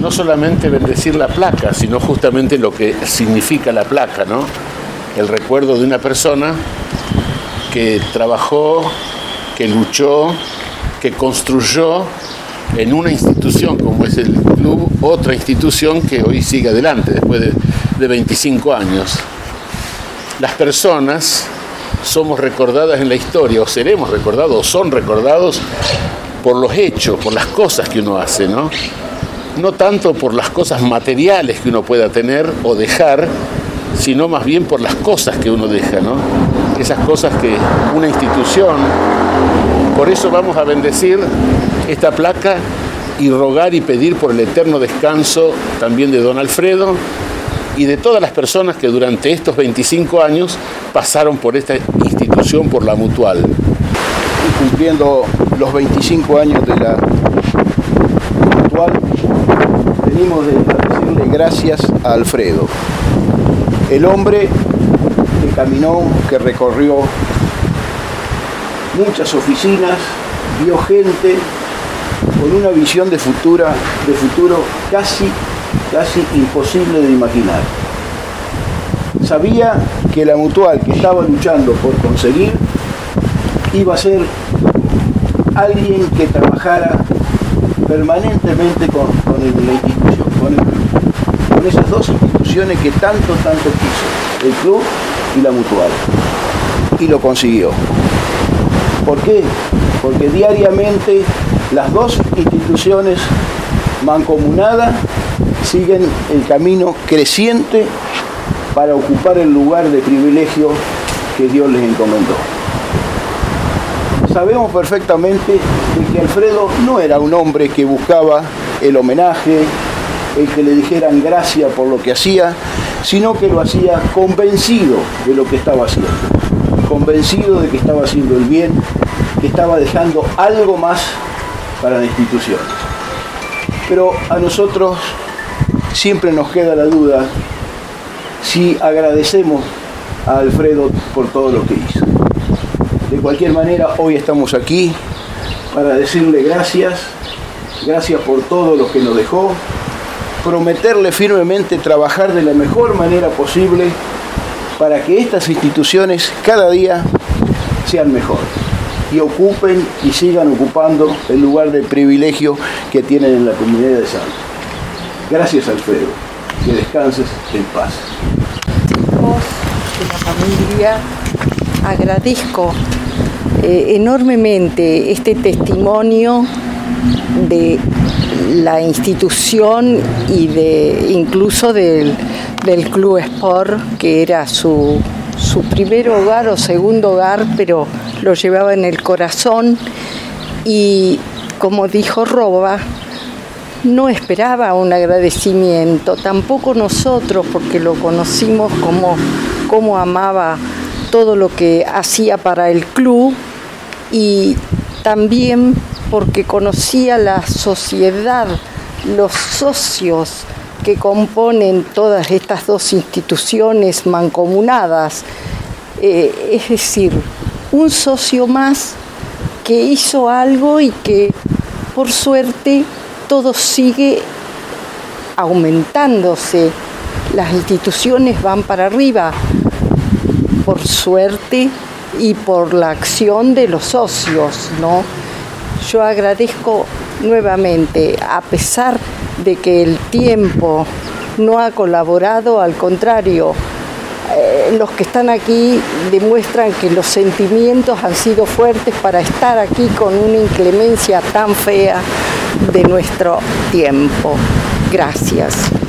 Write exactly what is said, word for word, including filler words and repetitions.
no solamente bendecir la placa, sino justamente lo que significa la placa, ¿no? El recuerdo de una persona que trabajó, que luchó, que construyó en una institución como es el club, otra institución que hoy sigue adelante después de, de veinticinco años. Las personas somos recordadas en la historia, o seremos recordados, o son recordados por los hechos, por las cosas que uno hace, ¿no? No tanto por las cosas materiales que uno pueda tener o dejar, sino más bien por las cosas que uno deja, ¿no? Esas cosas que una institución. Por eso vamos a bendecir esta placa y rogar y pedir por el eterno descanso también de don Alfredo y de todas las personas que durante estos veinticinco años pasaron por esta institución, por la Mutual. Y cumpliendo los veinticinco años de la Mutual, venimos a decirle gracias a Alfredo, el hombre que caminó, que recorrió muchas oficinas, vio gente con una visión de, futura, de futuro casi, casi imposible de imaginar. Sabía que la Mutual que estaba luchando por conseguir iba a ser alguien que trabajara permanentemente con, con el, la institución, con, el, con esas dos instituciones que tanto, tanto quiso, el club y la Mutual. Y lo consiguió. ¿Por qué? Porque diariamente las dos instituciones mancomunadas siguen el camino creciente para ocupar el lugar de privilegio que Dios les encomendó. Sabemos perfectamente de que Alfredo no era un hombre que buscaba el homenaje, el que le dijeran gracias por lo que hacía, sino que lo hacía convencido de lo que estaba haciendo, convencido de que estaba haciendo el bien, que estaba dejando algo más para la institución. Pero a nosotros siempre nos queda la duda si agradecemos a Alfredo por todo lo que hizo. De cualquier manera, hoy estamos aquí para decirle gracias, gracias por todo lo que nos dejó, prometerle firmemente trabajar de la mejor manera posible para que estas instituciones cada día sean mejores y ocupen y sigan ocupando el lugar de privilegio que tienen en la comunidad de Salta. Gracias, Alfredo. Que descanses en paz. Vos, de la familia, agradezco eh, enormemente este testimonio de la institución y de incluso del, del Club Sport, que era su, su primer hogar o segundo hogar, pero lo llevaba en el corazón. Y como dijo Roba, no esperaba un agradecimiento, tampoco nosotros, porque lo conocimos como, como amaba todo lo que hacía para el club, y también porque conocía la sociedad, los socios que componen todas estas dos instituciones mancomunadas. Eh, es decir, un socio más que hizo algo y que, por suerte, todo sigue aumentándose. Las instituciones van para arriba, por suerte y por la acción de los socios, ¿no? Yo agradezco nuevamente, a pesar de que el tiempo no ha colaborado, al contrario, eh, los que están aquí demuestran que los sentimientos han sido fuertes para estar aquí con una inclemencia tan fea de nuestro tiempo. Gracias.